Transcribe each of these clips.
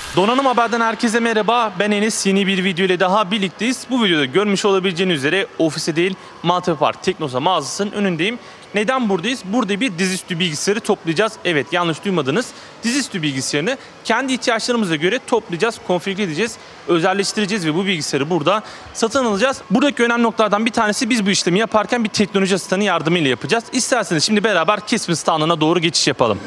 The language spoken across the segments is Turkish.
Donanım Haber'den herkese merhaba. Ben Enes. Yeni bir video ile daha birlikteyiz. Bu videoda görmüş olabileceğiniz üzere ofise değil Maltepe Park Teknosa mağazasının önündeyim. Neden buradayız? Burada bir dizüstü bilgisayarı toplayacağız. Evet, yanlış duymadınız. Dizüstü bilgisayarını kendi ihtiyaçlarımıza göre toplayacağız, konfigüre edeceğiz, özelleştireceğiz ve bu bilgisayarı burada satın alacağız. Buradaki önemli noktalardan bir tanesi biz bu işlemi yaparken bir teknoloji asistanı yardımıyla yapacağız. İsterseniz şimdi beraber Casper standına doğru geçiş yapalım.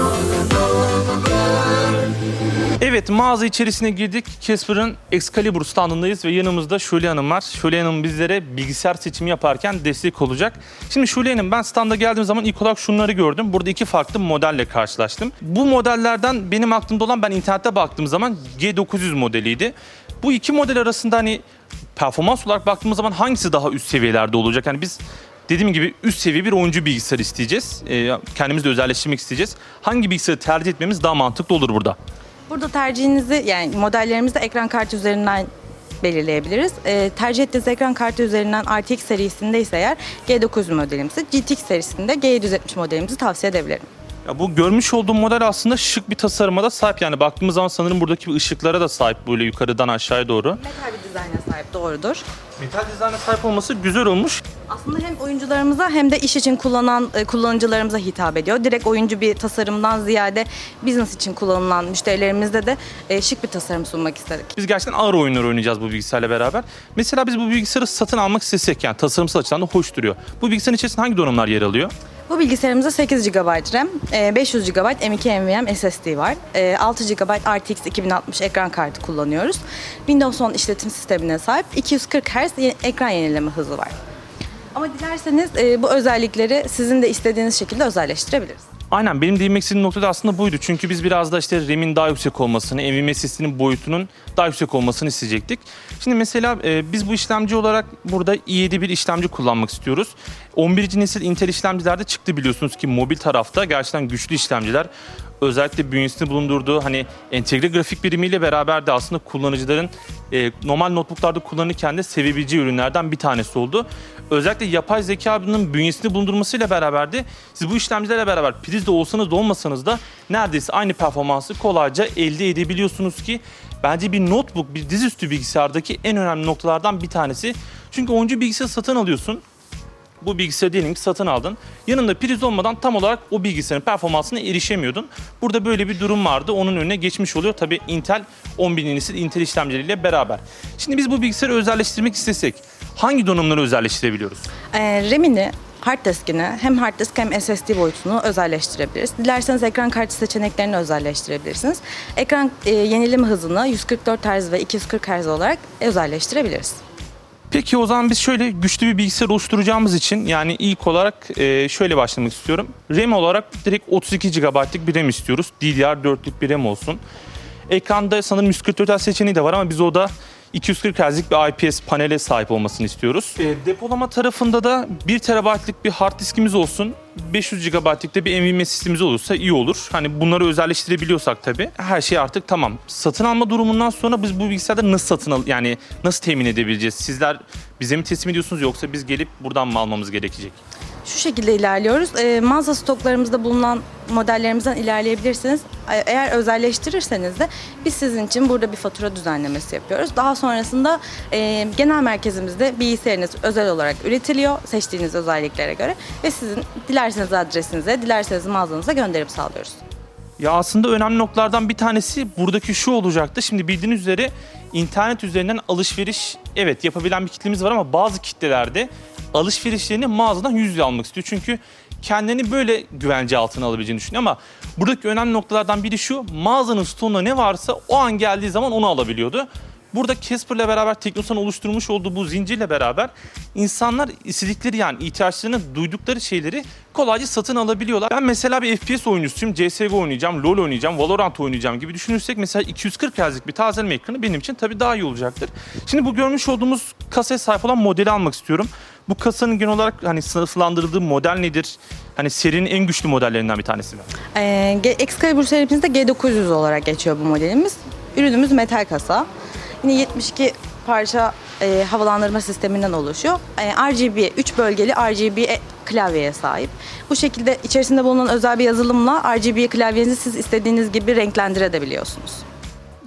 Evet, mağaza içerisine girdik. Casper'ın Excalibur standındayız ve yanımızda Şule Hanım var. Şule Hanım bizlere bilgisayar seçimi yaparken destek olacak. Şimdi Şule Hanım, ben standa geldiğim zaman ilk olarak şunları gördüm. Burada iki farklı modelle karşılaştım. Bu modellerden benim aklımda olan, ben internette baktığım zaman G900 modeliydi. Bu iki model arasında hani performans olarak baktığımız zaman hangisi daha üst seviyelerde olacak? Yani biz dediğim gibi üst seviye bir oyuncu bilgisayar isteyeceğiz. Kendimizi de özelleştirmek isteyeceğiz. Hangi bilgisayarı tercih etmemiz daha mantıklı olur burada? Burada tercihinizi, yani modellerimizi ekran kartı üzerinden belirleyebiliriz. Tercih ettiğiniz ekran kartı üzerinden RTX serisinde ise eğer G900 modelimizi, GTX serisinde G770 modelimizi tavsiye edebilirim. Ya bu görmüş olduğum model aslında şık bir tasarıma da sahip. Yani baktığımız zaman sanırım buradaki ışıklara da sahip, böyle yukarıdan aşağıya doğru. Metal bir dizayna sahip, doğrudur. Metal dizayna sahip olması güzel olmuş. Aslında hem oyuncularımıza hem de iş için kullanan kullanıcılarımıza hitap ediyor. Direkt oyuncu bir tasarımdan ziyade business için kullanılan müşterilerimizde de şık bir tasarım sunmak istedik. Biz gerçekten ağır oyunlar oynayacağız bu bilgisayarla beraber. Mesela biz bu bilgisayarı satın almak istesek, yani tasarımsal açıdan da hoş duruyor. Bu bilgisayarın içerisinde hangi donanımlar yer alıyor? Bu bilgisayarımızda 8 GB RAM, 500 GB M.2 NVMe SSD var. 6 GB RTX 2060 ekran kartı kullanıyoruz. Windows 10 işletim sistemine sahip, 240 Hz ekran yenileme hızı var. Ama dilerseniz bu özellikleri sizin de istediğiniz şekilde özelleştirebiliriz. Aynen, benim değinmek istediğim nokta da aslında buydu. Çünkü biz biraz da işte RAM'in daha yüksek olmasını, NVMe SSD'nin boyutunun daha yüksek olmasını isteyecektik. Şimdi mesela biz bu işlemci olarak burada i7 bir işlemci kullanmak istiyoruz. 11. nesil Intel işlemcilerde çıktı, biliyorsunuz ki mobil tarafta gerçekten güçlü işlemciler. Özellikle bünyesinde bulundurduğu hani entegre grafik birimiyle beraber de aslında kullanıcıların normal notebooklarda kullanırken de sevebileceği ürünlerden bir tanesi oldu. Özellikle yapay zekanın bünyesinde bulundurmasıyla beraber de siz bu işlemcilerle beraber prizde olsanız da olmasanız da neredeyse aynı performansı kolayca elde edebiliyorsunuz ki bence bir notebook, bir dizüstü bilgisayardaki en önemli noktalardan bir tanesi. Çünkü oyuncu bilgisayarı satın alıyorsun. Bu bilgisayarı diyelim ki satın aldın. Yanında priz olmadan tam olarak o bilgisayarın performansına erişemiyordun. Burada böyle bir durum vardı. Onun önüne geçmiş oluyor. Tabii Intel 11. nesil Intel işlemcileriyle beraber. Şimdi biz bu bilgisayarı özelleştirmek istesek hangi donanımları özelleştirebiliyoruz? RAM'ini, hard diskini, hem hard disk hem SSD boyutunu özelleştirebiliriz. Dilerseniz ekran kartı seçeneklerini özelleştirebilirsiniz. Ekran yenileme hızını 144 Hz ve 240 Hz olarak özelleştirebiliriz. Peki o zaman biz şöyle güçlü bir bilgisayar oluşturacağımız için, yani ilk olarak şöyle başlamak istiyorum. RAM olarak direkt 32 GB'lık bir RAM istiyoruz. DDR4'lük bir RAM olsun. Ekranda sanırım 144 Hz seçeneği de var ama biz o da 240 Hz'lik bir IPS panele sahip olmasını istiyoruz. Depolama tarafında da 1 TB'lık bir hard diskimiz olsun. 500 GB'lık da bir NVMe sistemimiz olursa iyi olur. Hani bunları özelleştirebiliyorsak tabii her şey artık tamam. Satın alma durumundan sonra biz bu bilgisayarda nasıl yani nasıl temin edebileceğiz? Sizler bize mi teslim ediyorsunuz yoksa biz gelip buradan mı almamız gerekecek? Şu şekilde ilerliyoruz. Mağaza stoklarımızda bulunan modellerimizden ilerleyebilirsiniz. Eğer özelleştirirseniz de biz sizin için burada bir fatura düzenlemesi yapıyoruz. Daha sonrasında genel merkezimizde bilgisayarınız özel olarak üretiliyor seçtiğiniz özelliklere göre ve sizin dilerseniz adresinize, dilerseniz mağazanıza gönderim sağlıyoruz. Ya aslında önemli noktalardan bir tanesi buradaki şu olacaktı. Şimdi bildiğiniz üzere internet üzerinden alışveriş evet yapabilen bir kitlemiz var ama bazı kitlelerde alışverişlerini mağazadan yüz yüze almak istiyor. Çünkü kendini böyle güvence altına alabileceğini düşünüyor ama buradaki önemli noktalardan biri şu: mağazanın stoğunda ne varsa o an geldiği zaman onu alabiliyordu. Burada Casper'la beraber Teknosa'nın oluşturmuş olduğu bu zincirle beraber insanlar istedikleri, yani ihtiyaçlarını duydukları şeyleri kolayca satın alabiliyorlar. Ben mesela bir FPS oyuncusuyum. CSGO oynayacağım, LoL oynayacağım, Valorant oynayacağım gibi düşünürsek mesela 240 Hz'lik bir tazeleme ekranı benim için tabii daha iyi olacaktır. Şimdi bu görmüş olduğumuz kasaya sahip olan modeli almak istiyorum. Bu kasanın genel olarak hani sınıflandırıldığı model nedir? Hani serinin en güçlü modellerinden bir tanesi mi? Excalibur serimizde G900 olarak geçiyor bu modelimiz. Ürünümüz metal kasa. Yine 72 parça havalandırma sisteminden oluşuyor. RGB, 3 bölgeli RGB klavyeye sahip. Bu şekilde içerisinde bulunan özel bir yazılımla RGB klavyenizi siz istediğiniz gibi renklendirebiliyorsunuz.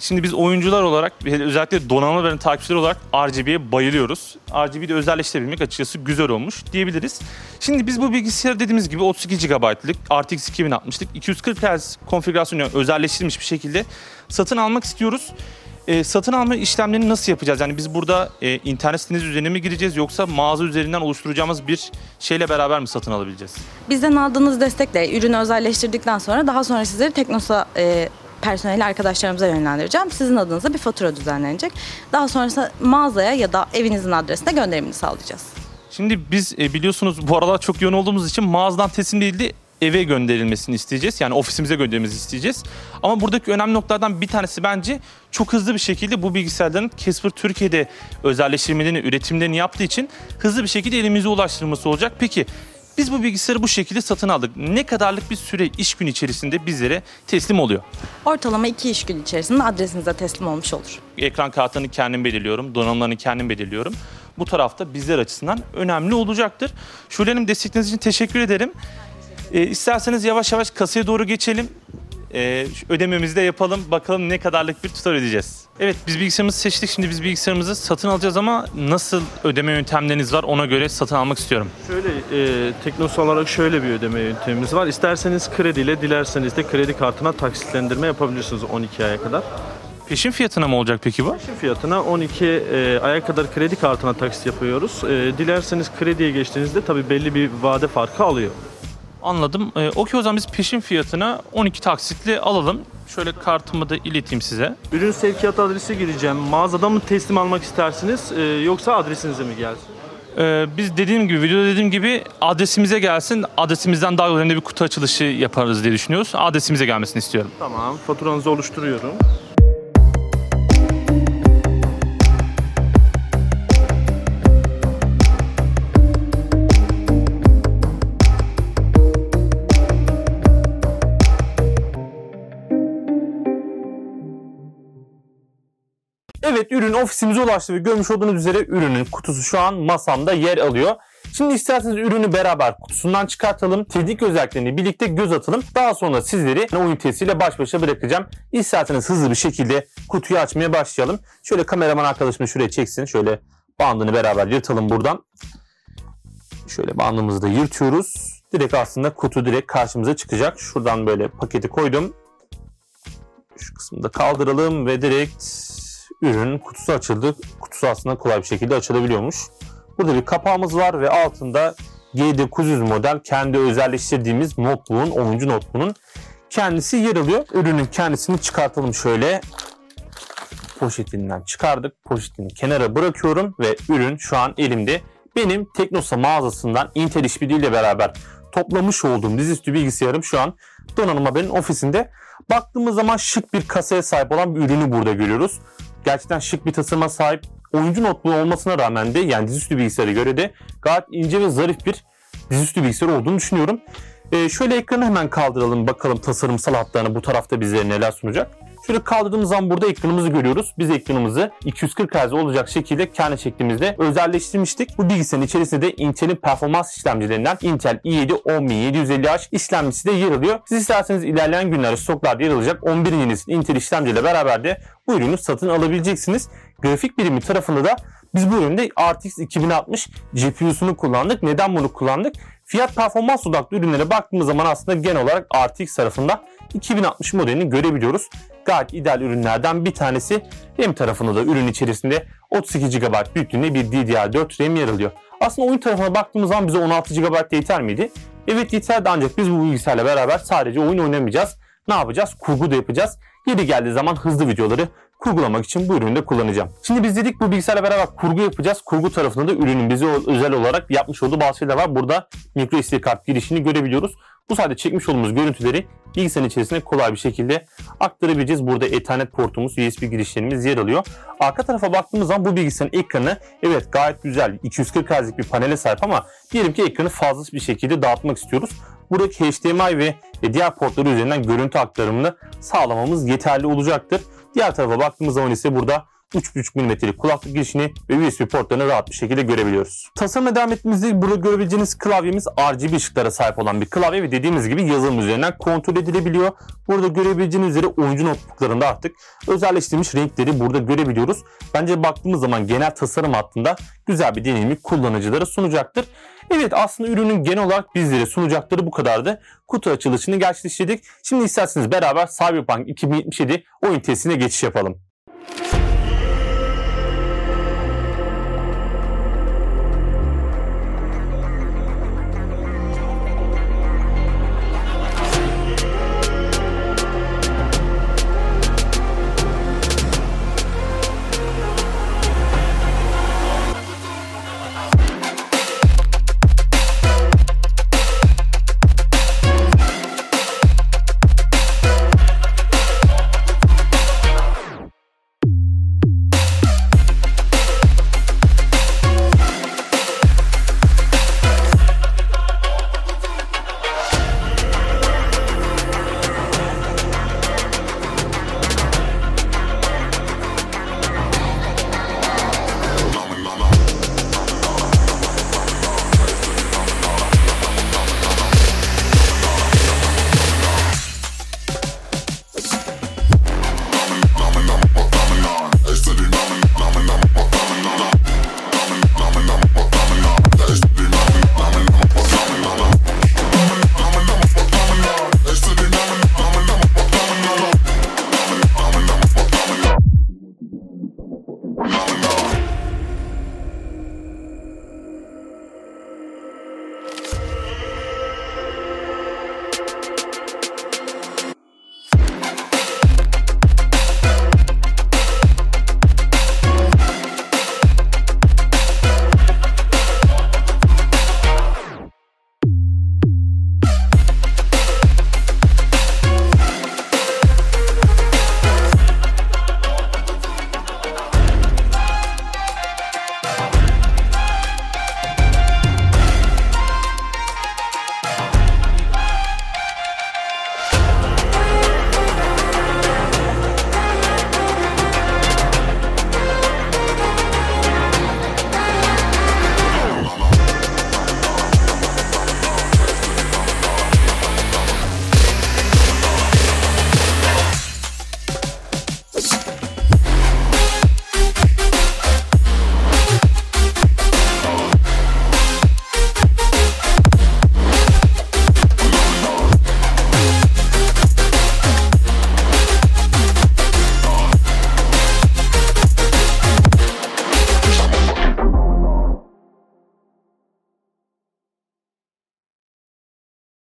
Şimdi biz oyuncular olarak ve özellikle donanımların takipçileri olarak RGB'ye bayılıyoruz. RGB'yi de özelleştirebilmek açıkçası güzel olmuş diyebiliriz. Şimdi biz bu bilgisayarı dediğimiz gibi 32 GB'lık RTX 2060'lık 240 Hz konfigürasyonu özelleştirilmiş bir şekilde satın almak istiyoruz. Satın alma işlemlerini nasıl yapacağız? Yani biz burada internet siteniz üzerine mi gireceğiz yoksa mağaza üzerinden oluşturacağımız bir şeyle beraber mi satın alabileceğiz? Bizden aldığınız destekle ürünü özelleştirdikten sonra daha sonra sizleri Teknosa personeli arkadaşlarımıza yönlendireceğim. Sizin adınıza bir fatura düzenlenecek. Daha sonrasında mağazaya ya da evinizin adresine gönderimini sağlayacağız. Şimdi biz biliyorsunuz bu aralar çok yoğun olduğumuz için mağazadan teslim değil de eve gönderilmesini isteyeceğiz. Yani ofisimize gönderilmesini isteyeceğiz. Ama buradaki önemli noktalardan bir tanesi bence çok hızlı bir şekilde bu bilgisayarların Casper Türkiye'de özelleştirmelerini, üretimlerini yaptığı için hızlı bir şekilde elimize ulaştırılması olacak. Peki biz bu bilgisayarı bu şekilde satın aldık. Ne kadarlık bir süre iş günü içerisinde bizlere teslim oluyor? Ortalama 2 iş günü içerisinde adresinize teslim olmuş olur. Ekran kartını kendim belirliyorum, donanımlarını kendim belirliyorum. Bu tarafta bizler açısından önemli olacaktır. Şule Hanım, destekleriniz için teşekkür ederim. İsterseniz yavaş yavaş kasaya doğru geçelim. Ödememizi de yapalım. Bakalım ne kadarlık bir tutar ödeyeceğiz. Evet, biz bilgisayarımızı seçtik. Şimdi biz bilgisayarımızı satın alacağız ama nasıl ödeme yöntemleriniz var, ona göre satın almak istiyorum. Şöyle Teknosa olarak şöyle bir ödeme yöntemimiz var. İsterseniz krediyle, dilerseniz de kredi kartına taksitlendirme yapabilirsiniz 12 aya kadar. Peşin fiyatına mı olacak peki bu? Peşin fiyatına 12 aya kadar kredi kartına taksit yapıyoruz. Dilerseniz krediye geçtiğinizde tabii belli bir vade farkı alıyor. Anladım. Okey, o zaman biz peşin fiyatına 12 taksitle alalım. Şöyle kartımı da ileteyim size. Ürün sevkiyat adresi gireceğim. Mağazada mı teslim almak istersiniz yoksa adresinize mi gelsin? Biz videoda dediğim gibi adresimize gelsin. Adresimizden daha üzerinde bir kutu açılışı yaparız diye düşünüyoruz. Adresimize gelmesini istiyorum. Tamam, faturanızı oluşturuyorum. Evet, ürün ofisimize ulaştı ve görmüş olduğunuz üzere ürünün kutusu şu an masamda yer alıyor. Şimdi isterseniz ürünü beraber kutusundan çıkartalım. Teknik özelliklerini birlikte göz atalım. Daha sonra sizleri oyun testiyle baş başa bırakacağım. İsterseniz hızlı bir şekilde kutuyu açmaya başlayalım. Şöyle kameraman arkadaşım şuraya çeksin. Şöyle bandını beraber yırtalım buradan. Şöyle bandımızı da yırtıyoruz. Direkt aslında kutu direkt karşımıza çıkacak. Şuradan böyle paketi koydum. Şu kısmını da kaldıralım ve direkt ürünün kutusu açıldı. Kutusu aslında kolay bir şekilde açılabiliyormuş. Burada bir kapağımız var ve altında G900 model kendi özelleştirdiğimiz notebook'un, oyuncu notebook'un kendisi yer alıyor. Ürünün kendisini çıkartalım şöyle. Poşetinden çıkardık. Poşetini kenara bırakıyorum ve ürün şu an elimde. Benim Teknosa mağazasından Intel işbirliğiyle beraber toplamış olduğum dizüstü bilgisayarım şu an Donanım Haber'in ofisinde. Baktığımız zaman şık bir kasaya sahip olan bir ürünü burada görüyoruz. Gerçekten şık bir tasarıma sahip, oyuncu notebook olmasına rağmen de yani dizüstü bilgisayara göre de gayet ince ve zarif bir dizüstü bilgisayar olduğunu düşünüyorum. Şöyle ekranı hemen kaldıralım, bakalım tasarımsal hatlarını bu tarafta bize neler sunacak. Şöyle kaldırdığımız zaman burada ekranımızı görüyoruz. Biz ekranımızı 240 Hz olacak şekilde kendi şeklimizde özelleştirmiştik. Bu bilgisayarın içerisinde de Intel'in performans işlemcilerinden Intel i7 10750H işlemcisi de yer alıyor. Siz isterseniz ilerleyen günlerde stoklarda yer alacak 11 yeni nesil Intel işlemciyle beraber de bu ürünü satın alabileceksiniz. Grafik birimi tarafında da biz bu üründe RTX 2060 GPU'sunu kullandık. Neden bunu kullandık? Fiyat performans odaklı ürünlere baktığımız zaman aslında genel olarak RTX tarafında 2060 modelini görebiliyoruz. Gayet ideal ürünlerden bir tanesi. RAM tarafında da ürün içerisinde 32 GB büyüklüğünde bir DDR4 RAM yer alıyor. Aslında oyun tarafına baktığımız zaman bize 16 GB de yeter miydi? Evet yeterdi, ancak biz bu bilgisayarla beraber sadece oyun oynamayacağız. Ne yapacağız? Kurgu da yapacağız. Yeri geldiği zaman hızlı videoları kurgulamak için bu ürünü de kullanacağım. Şimdi biz dedik bu bilgisayarla beraber kurgu yapacağız. Kurgu tarafında da ürünün bize özel olarak yapmış olduğu bazı şeyler var. Burada micro SD kart girişini görebiliyoruz. Bu sayede çekmiş olduğumuz görüntüleri bilgisayarın içerisine kolay bir şekilde aktarabileceğiz. Burada Ethernet portumuz, USB girişlerimiz yer alıyor. Arka tarafa baktığımız zaman bu bilgisayarın ekranı evet gayet güzel. 240 Hz'lik bir panele sahip ama diyelim ki ekranı fazla bir şekilde dağıtmak istiyoruz. Buradaki HDMI ve diğer portları üzerinden görüntü aktarımını sağlamamız yeterli olacaktır. Diğer tarafa baktığımız zaman ise burada 3.5 mm'lik kulaklık girişini ve USB portlarını rahat bir şekilde görebiliyoruz. Tasarıma devam ettiğimizde burada görebileceğiniz klavyemiz RGB ışıklara sahip olan bir klavye ve dediğimiz gibi yazılım üzerinden kontrol edilebiliyor. Burada görebileceğiniz üzere oyuncu notebooklarında artık özelleştirilmiş renkleri burada görebiliyoruz. Bence baktığımız zaman genel tasarım hattında güzel bir deneyimi kullanıcılara sunacaktır. Evet, aslında ürünün genel olarak bizlere sunacakları bu kadardı. Kutu açılışını gerçekleştirdik. Şimdi isterseniz beraber Cyberpunk 2077 oyun testine geçiş yapalım.